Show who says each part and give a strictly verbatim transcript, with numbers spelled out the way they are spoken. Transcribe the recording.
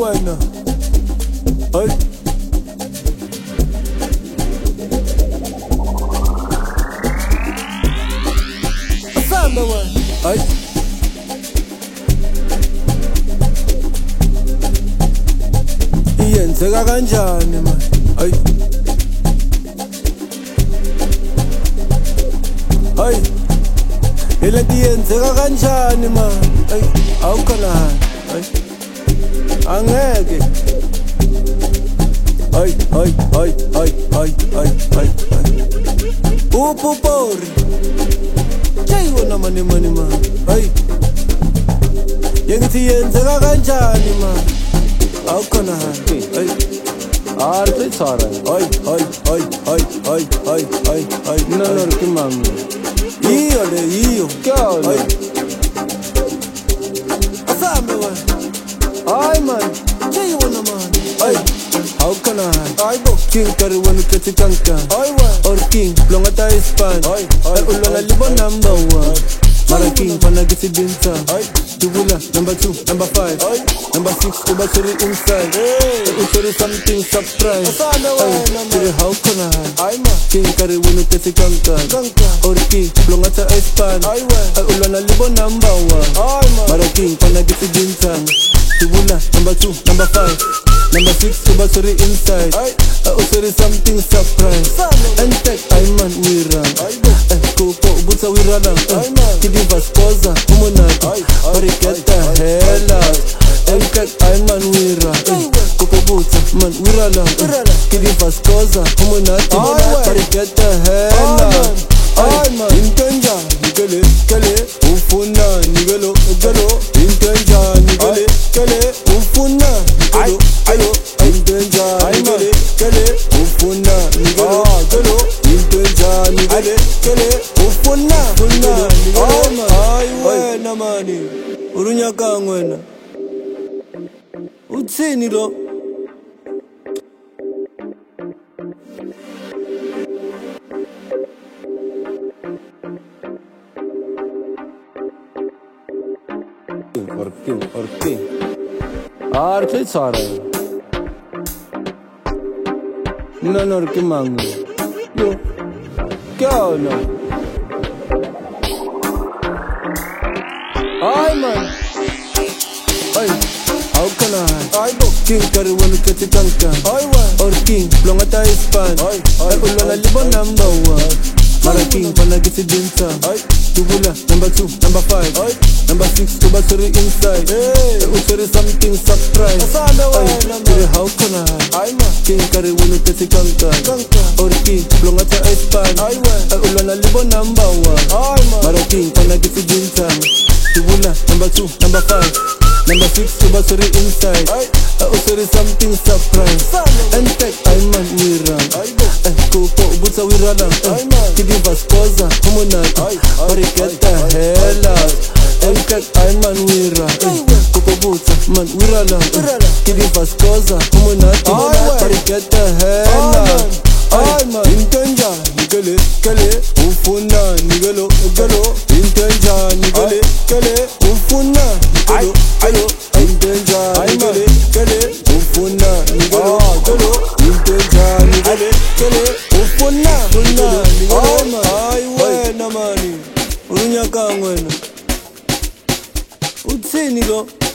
Speaker 1: wena. Hey. Asamba wena. Hey. Iyenzeka kanjani man? Hey. Hey. Ile iyenzeka kanjani man? Hey. Awukhona hani? Hey. Angeke. Hey, hey, hey, hey, hey, hey, hey, hey. Upupori. Jay wona mani mani man. Hey. Yengithi yenzeka kanjani man? Awukhona hani? Hey.
Speaker 2: Arpe tsara.
Speaker 1: Hey, hey, hey, hey, hey, hey, hey, hey.
Speaker 2: No no kimami.
Speaker 1: Iyo le iyo.
Speaker 2: Kya le?
Speaker 1: Asamba wena. Ay man. Jay wona man. Hey. How can I? I go King Curry when you get it kanka. I want or King long at I span. I ulona libo number one. Mara King when I get it dinta. I Tubula number two, number five, number six. Number three inside. Hey, sorry something surprise. Hey, how can I? I King Curry when you get it kanka. Or King long at I span. I ulona libo number one. Mara King when I get it dinta. Tubula number two, number five. Number six, number three inside. I also did something surprise. And tech, I man we run. Eh, Coco, Buta we run. Kidi Vascosa, Humonati. But it get the hell out. And tech, I man we run. Coco Buta, man we run. Kidi Vascosa, Humonati. But it get the hell out. I man, Intenja, Nigele, Kele, Ufuna, Nigelo, Gelo, Intenja, Nigele, Kele, Ufuna, Nigelo. Hello, Intenja, Nigele, Kele, Ufuna, Nigelo, Gelo, Intenja, Nigele, Kele, Ufuna, Ufuna, Nigelo. Ay wena mani, urunyaka wena. Utsini lo.
Speaker 2: Orkin, orkin. Arpe tsara. No no kimami. Yo. Kya no?
Speaker 1: Ay man. Ay. How can I? I go King Curry when you get it kanka. I want or King long at I span. I ulona libo number one. Mara King when I get it dinta. I Tubula number two, number five, number six, number three inside. Hey, sorry something surprise. Hey, how can I? I King Curry when you get it kanka. Or King long at I span. I ulona libo number one. Mara King when I get it dinta. Tubula number two, number five, number six, number three inside. Also did something surprise. And tech, I man we run. Eh, Coco, Buta we run. Kidi Vascosa, Humonati. But it get the hell out. And tech, I man we run. Coco Buta, man we run. Kidi Vascosa, Humonati. But it get the hell out. Ay man, Intenja, Nigele, Kele, Ufuna, Nigelo, Gelo, Intenja, Nigele, Kele, Ufuna, Nigelo, Gelo, Intenja, Nigele, Kele, Ufuna, Nigelo, Gelo, Intenja, Nigele, Kele, Ufuna, Ufuna, Nigelo. Ay wena mani, urunyaka wena. Utsini lo.